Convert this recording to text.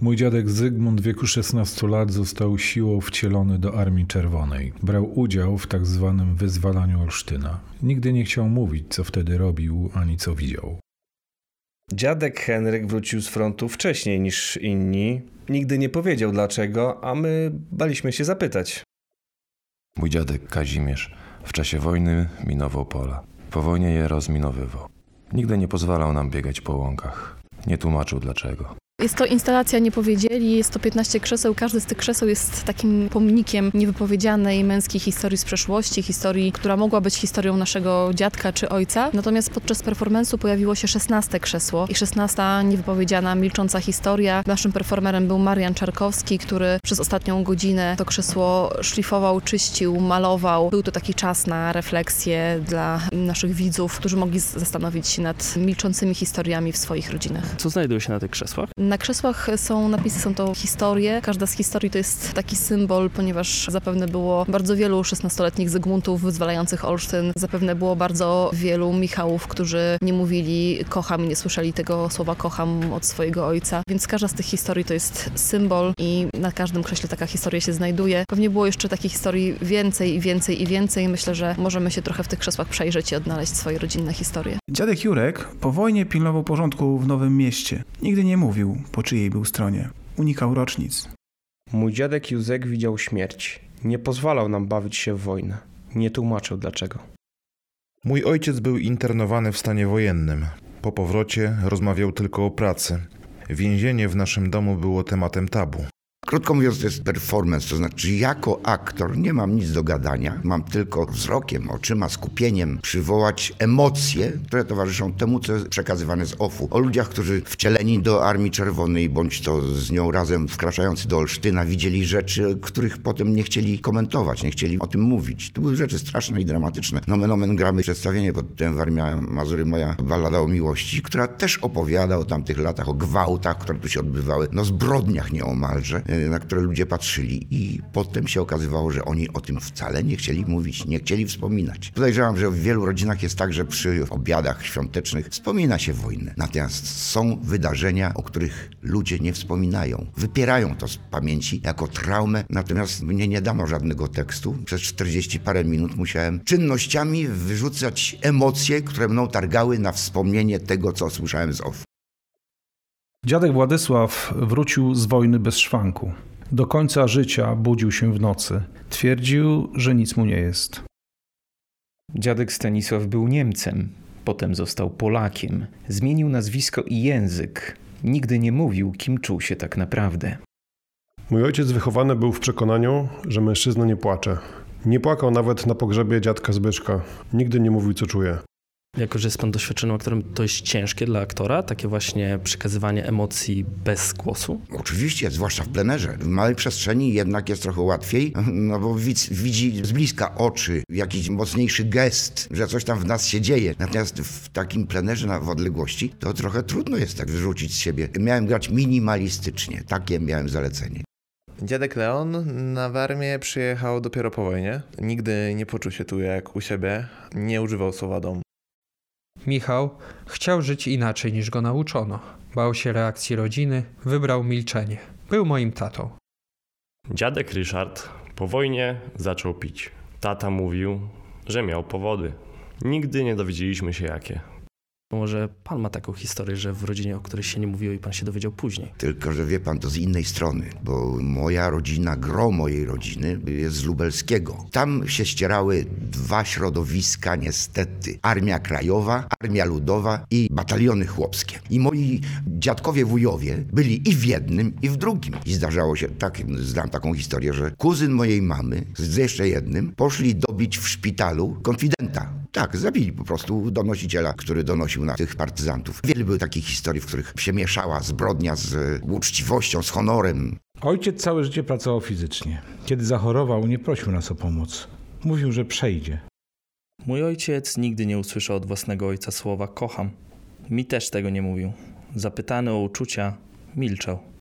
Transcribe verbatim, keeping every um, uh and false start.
Mój dziadek Zygmunt w wieku szesnastu lat został siłą wcielony do Armii Czerwonej. Brał udział w tak zwanym wyzwalaniu Olsztyna. Nigdy nie chciał mówić, co wtedy robił, ani co widział. Dziadek Henryk wrócił z frontu wcześniej niż inni. Nigdy nie powiedział dlaczego, a my baliśmy się zapytać. Mój dziadek Kazimierz w czasie wojny minował pola. Po wojnie je rozminowywał. Nigdy nie pozwalał nam biegać po łąkach. Nie tłumaczył dlaczego. Jest to instalacja Nie powiedzieli, jest to piętnaście krzeseł. Każdy z tych krzeseł jest takim pomnikiem niewypowiedzianej męskiej historii z przeszłości, historii, która mogła być historią naszego dziadka czy ojca. Natomiast podczas performance'u pojawiło się szesnaste krzesło i szesnasta niewypowiedziana, milcząca historia. Naszym performerem był Marian Czarkowski, który przez ostatnią godzinę to krzesło szlifował, czyścił, malował. Był to taki czas na refleksję dla naszych widzów, którzy mogli zastanowić się nad milczącymi historiami w swoich rodzinach. Co znajduje się na tych krzesłach? Na krzesłach są napisy, są to historie. Każda z historii to jest taki symbol, ponieważ zapewne było bardzo wielu szesnastoletnich Zygmuntów wyzwalających Olsztyn. Zapewne było bardzo wielu Michałów, którzy nie mówili kocham i nie słyszeli tego słowa kocham od swojego ojca. Więc każda z tych historii to jest symbol i na każdym krześle taka historia się znajduje. Pewnie było jeszcze takich historii więcej i więcej i więcej. Myślę, że możemy się trochę w tych krzesłach przejrzeć i odnaleźć swoje rodzinne historie. Dziadek Jurek po wojnie pilnował porządku w Nowym Mieście. Nigdy nie mówił, po czyjej był stronie. Unikał rocznic. Mój dziadek Józek widział śmierć. Nie pozwalał nam bawić się w wojnę. Nie tłumaczył dlaczego. Mój ojciec był internowany w stanie wojennym. Po powrocie rozmawiał tylko o pracy. Więzienie w naszym domu było tematem tabu. Krótko mówiąc, to jest performance, to znaczy jako aktor nie mam nic do gadania, mam tylko wzrokiem, oczyma, skupieniem przywołać emocje, które towarzyszą temu, co jest przekazywane z offu. O ludziach, którzy wcieleni do Armii Czerwonej, bądź to z nią razem wkraczający do Olsztyna, widzieli rzeczy, których potem nie chcieli komentować, nie chcieli o tym mówić. To były rzeczy straszne i dramatyczne. Nomen omen gramy przedstawienie pod tytułem Warmia Mazury, moja ballada o miłości, która też opowiada o tamtych latach, o gwałtach, które tu się odbywały, no zbrodniach nieomalże, na które ludzie patrzyli i potem się okazywało, że oni o tym wcale nie chcieli mówić, nie chcieli wspominać. Podejrzewam, że w wielu rodzinach jest tak, że przy obiadach świątecznych wspomina się wojnę. Natomiast są wydarzenia, o których ludzie nie wspominają. Wypierają to z pamięci jako traumę, natomiast mnie nie dano żadnego tekstu. Przez czterdzieści parę minut musiałem czynnościami wyrzucać emocje, które mną targały na wspomnienie tego, co słyszałem z offu. Dziadek Władysław wrócił z wojny bez szwanku. Do końca życia budził się w nocy. Twierdził, że nic mu nie jest. Dziadek Stanisław był Niemcem, potem został Polakiem. Zmienił nazwisko i język. Nigdy nie mówił, kim czuł się tak naprawdę. Mój ojciec wychowany był w przekonaniu, że mężczyzna nie płacze. Nie płakał nawet na pogrzebie dziadka Zbyszka. Nigdy nie mówił, co czuje. Jako że jest pan doświadczonym aktorem, to jest ciężkie dla aktora, takie właśnie przekazywanie emocji bez głosu? Oczywiście, zwłaszcza w plenerze. W małej przestrzeni jednak jest trochę łatwiej, no bo widz widzi z bliska oczy, jakiś mocniejszy gest, że coś tam w nas się dzieje. Natomiast w takim plenerze na, w odległości to trochę trudno jest tak wyrzucić z siebie. Miałem grać minimalistycznie, takie miałem zalecenie. Dziadek Leon na Warmię przyjechał dopiero po wojnie. Nigdy nie poczuł się tu jak u siebie, nie używał słowa dom. Michał chciał żyć inaczej niż go nauczono. Bał się reakcji rodziny, wybrał milczenie. Był moim tatą. Dziadek Ryszard po wojnie zaczął pić. Tata mówił, że miał powody. Nigdy nie dowiedzieliśmy się jakie. Może pan ma taką historię, że w rodzinie, o której się nie mówiło i pan się dowiedział później. Tylko, że wie pan, to z innej strony, bo moja rodzina, gro mojej rodziny jest z Lubelskiego. Tam się ścierały dwa środowiska niestety. Armia Krajowa, Armia Ludowa i bataliony chłopskie. I moi dziadkowie, wujowie byli i w jednym, i w drugim. I zdarzało się, tak, znam taką historię, że kuzyn mojej mamy z jeszcze jednym poszli dobić w szpitalu konfidenta. Tak, zabili po prostu donosiciela, który donosił na tych partyzantów. Wiele było takich historii, w których się mieszała zbrodnia z uczciwością, z honorem. Ojciec całe życie pracował fizycznie. Kiedy zachorował, nie prosił nas o pomoc. Mówił, że przejdzie. Mój ojciec nigdy nie usłyszał od własnego ojca słowa kocham. Mi też tego nie mówił. Zapytany o uczucia, milczał.